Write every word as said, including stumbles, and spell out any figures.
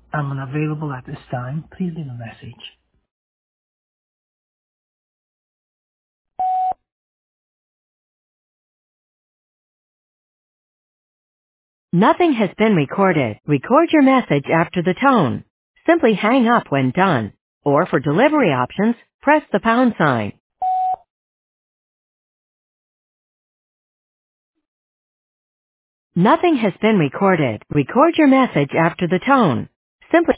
I'm unavailable at this time. Please leave a message. Nothing has been recorded. Record your message after the tone. Simply hang up when done. Or for delivery options, press the pound sign. Nothing has been recorded. Record your message after the tone. Simply